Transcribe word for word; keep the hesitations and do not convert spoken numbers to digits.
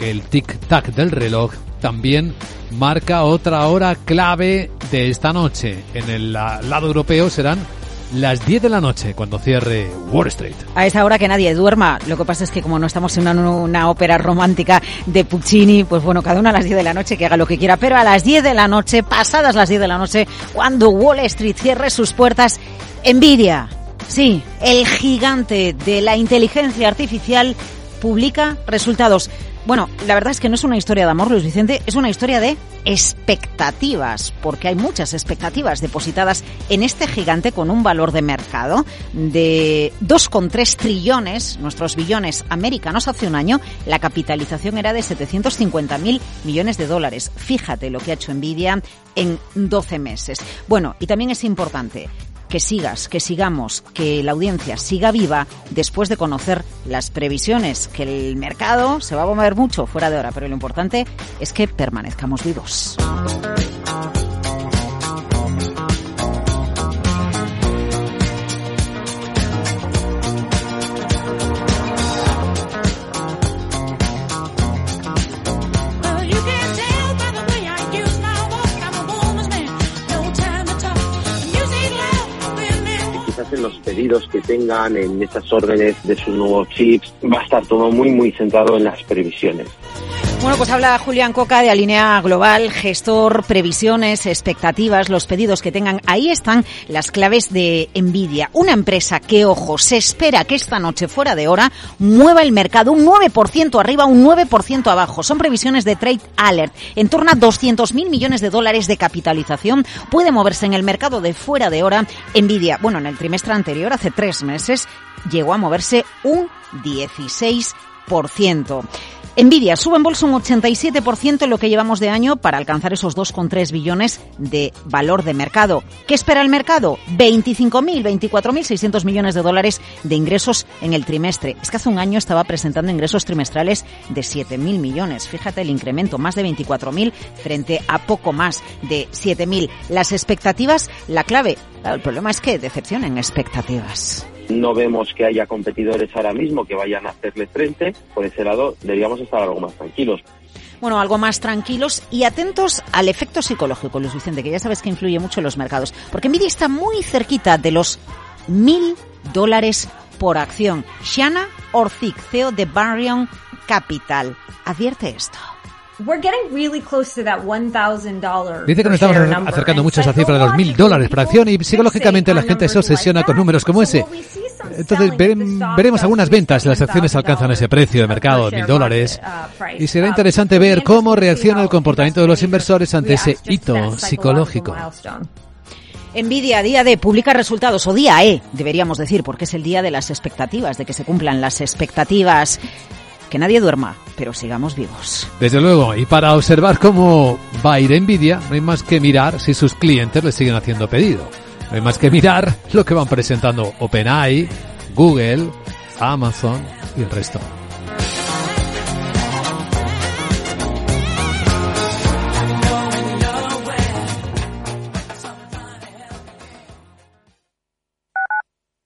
porque el tic-tac del reloj también marca otra hora clave de esta noche. En el lado europeo serán las diez de la noche cuando cierre Wall Street. A esa hora que nadie duerma. Lo que pasa es que como no estamos en una, una ópera romántica de Puccini, pues bueno, cada uno a las diez de la noche que haga lo que quiera. Pero a las diez de la noche, pasadas las diez de la noche, cuando Wall Street cierre sus puertas, Nvidia, sí, el gigante de la inteligencia artificial, publica resultados. Bueno, la verdad es que no es una historia de amor, Luis Vicente, es una historia de expectativas, porque hay muchas expectativas depositadas en este gigante con un valor de mercado de dos coma tres trillones, nuestros billones americanos. Hace un año la capitalización era de setecientos cincuenta mil millones de dólares. Fíjate lo que ha hecho Nvidia en doce meses. Bueno, y también es importante que sigas, que sigamos, que la audiencia siga viva después de conocer las previsiones, que el mercado se va a mover mucho fuera de hora, pero lo importante es que permanezcamos vivos. En los pedidos que tengan, en esas órdenes de sus nuevos chips, va a estar todo muy muy centrado en las previsiones. Bueno, pues habla Julián Coca de Alinea Global, gestor, previsiones, expectativas, los pedidos que tengan. Ahí están las claves de Nvidia, una empresa que, ojo, se espera que esta noche fuera de hora mueva el mercado un nueve por ciento arriba, un nueve por ciento abajo. Son previsiones de Trade Alert. En torno a doscientos mil millones de dólares de capitalización puede moverse en el mercado de fuera de hora Nvidia. Bueno, en el trimestre anterior, hace tres meses, llegó a moverse un dieciséis por ciento. Nvidia sube en bolsa un ochenta y siete por ciento en lo que llevamos de año para alcanzar esos dos coma tres billones de valor de mercado. ¿Qué espera el mercado? veinticinco mil, veinticuatro mil seiscientos millones de dólares de ingresos en el trimestre. Es que hace un año estaba presentando ingresos trimestrales de siete mil millones. Fíjate el incremento, más de veinticuatro mil frente a poco más de siete mil. Las expectativas, la clave. Claro, el problema es que decepcionan expectativas. No vemos que haya competidores ahora mismo que vayan a hacerle frente. Por ese lado, deberíamos estar algo más tranquilos. Bueno, algo más tranquilos y atentos al efecto psicológico, Luis Vicente, que ya sabes que influye mucho en los mercados. Porque Nvidia está muy cerquita de los mil dólares por acción. Shanna Orcik, C E O de Barrion Capital, advierte esto. Dice que nos estamos acercando mucho a esa cifra de los mil dólares por acción y psicológicamente la gente se obsesiona con números como ese. Entonces veremos algunas ventas, las acciones alcanzan ese precio de mercado de mil dólares y será interesante ver cómo reacciona el comportamiento de los inversores ante ese hito psicológico. Nvidia, día de publica resultados, o día E, deberíamos decir, porque es el día de las expectativas, de que se cumplan las expectativas. Que nadie duerma, pero sigamos vivos. Desde luego, y para observar cómo va a ir Nvidia, no hay más que mirar si sus clientes le siguen haciendo pedido. No hay más que mirar lo que van presentando OpenAI, Google, Amazon y el resto.